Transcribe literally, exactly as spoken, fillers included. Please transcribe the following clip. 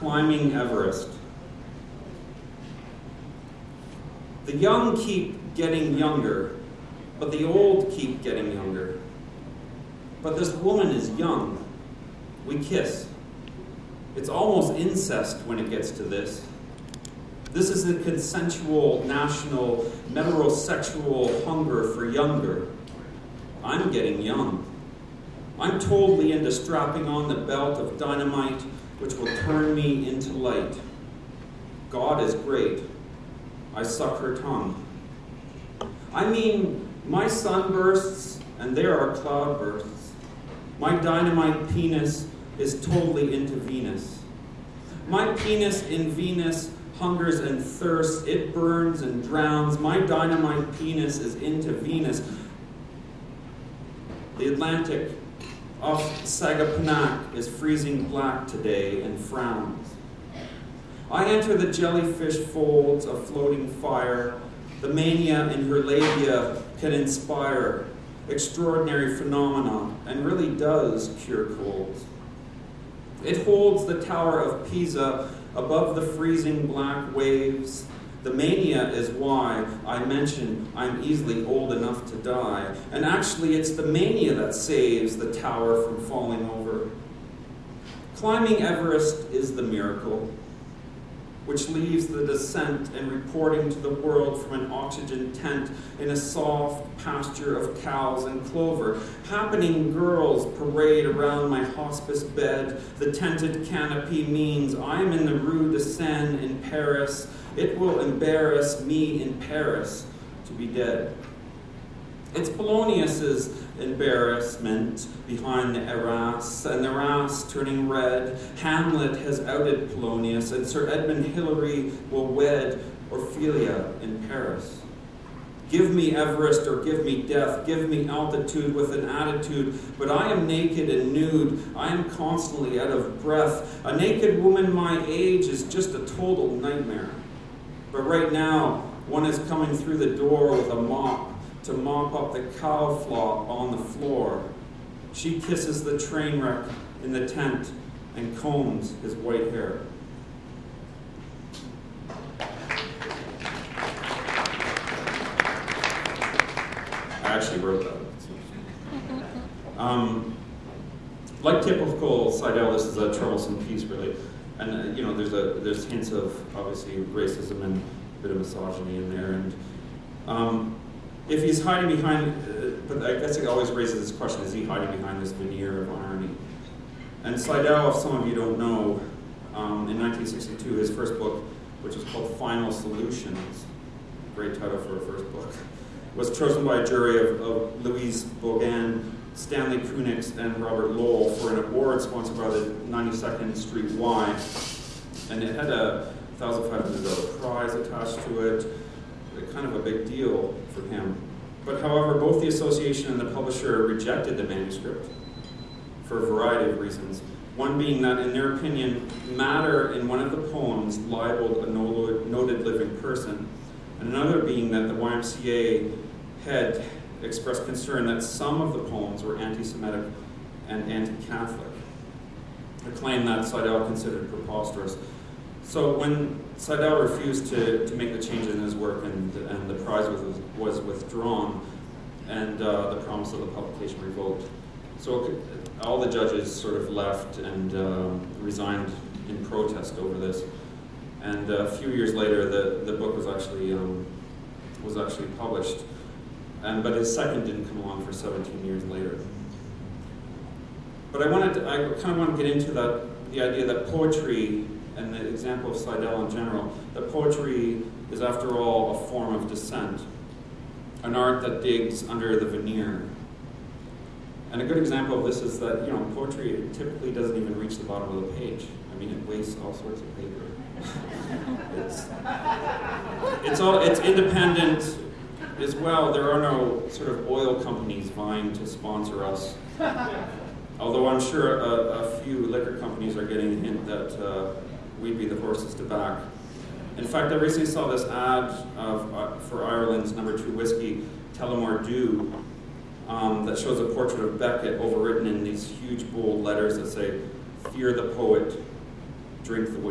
Climbing Everest. The young keep getting younger, but the old keep getting younger. But this woman is young. We kiss. It's almost incest when it gets to this. This is the consensual, national, metrosexual hunger for younger. I'm getting young. I'm totally into strapping on the belt of dynamite which will turn me into light. God is great. I suck her tongue. I mean, my sunbursts, and there are cloudbursts. My dynamite penis is totally into Venus. My penis in Venus hungers and thirsts. It burns and drowns. My dynamite penis is into Venus. The Atlantic off Sagapanak is freezing black today and frowns. I enter the jellyfish folds of floating fire. The mania in her labia can inspire extraordinary phenomena and really does cure colds. It holds the Tower of Pisa above the freezing black waves. The mania is why I mention I'm easily old enough to die. And actually, it's the mania that saves the tower from falling over. Climbing Everest is the miracle, which leaves the descent and reporting to the world from an oxygen tent in a soft pasture of cows and clover. Happening girls parade around my hospice bed. The tented canopy means I'm in the Rue de Seine in Paris. It will embarrass me in Paris to be dead. It's Polonius's embarrassment behind the arras, and the arras turning red. Hamlet has outed Polonius, and Sir Edmund Hillary will wed Ophelia in Paris. Give me Everest or give me death. Give me altitude with an attitude. But I am naked and nude. I am constantly out of breath. A naked woman my age is just a total nightmare. But right now, one is coming through the door with a mop to mop up the cow flop on the floor. She kisses the train wreck in the tent and combs his white hair. I actually wrote that. Um, like typical Seidel, this is a troublesome piece, really. And uh, you know, there's a there's hints of obviously racism and a bit of misogyny in there. And um, if he's hiding behind, uh, but I guess it always raises this question: is he hiding behind this veneer of irony? And Seidel, if some of you don't know, um, in nineteen sixty-two, his first book, which was called Final Solutions, great title for a first book, was chosen by a jury of, of Louise Bogan, Stanley Kunitz, and Robert Lowell for an award sponsored by the ninety-second Street Y. And it had a one thousand five hundred dollars prize attached to it, kind of a big deal for him. But however, both the association and the publisher rejected the manuscript for a variety of reasons. One being that, in their opinion, matter in one of the poems libeled a noted living person, and another being that the Y M C A had expressed concern that some of the poems were anti-Semitic and anti-Catholic, a claim that Seidel considered preposterous. So when Seidel refused to, to make the changes in his work and, and the prize was, was withdrawn and uh, the promise of the publication revoked, so all the judges sort of left and uh, resigned in protest over this. And uh, a few years later, the, the book was actually um, was actually published. And, but his second didn't come along for seventeen years later. But I wanted to, I kind of want to get into that, the idea that poetry, and the example of Seidel in general, that poetry is after all a form of dissent, an art that digs under the veneer. And a good example of this is that, you know, poetry typically doesn't even reach the bottom of the page. I mean, it wastes all sorts of paper. it's, it's all, it's independent as well. There are no sort of oil companies vying to sponsor us. Although I'm sure a, a few liquor companies are getting a hint that uh, we'd be the horses to back. In fact, I recently saw this ad of, uh, for Ireland's number two whiskey, Tullamore Dew, um, that shows a portrait of Beckett overwritten in these huge bold letters that say, "Fear the poet, drink the whiskey."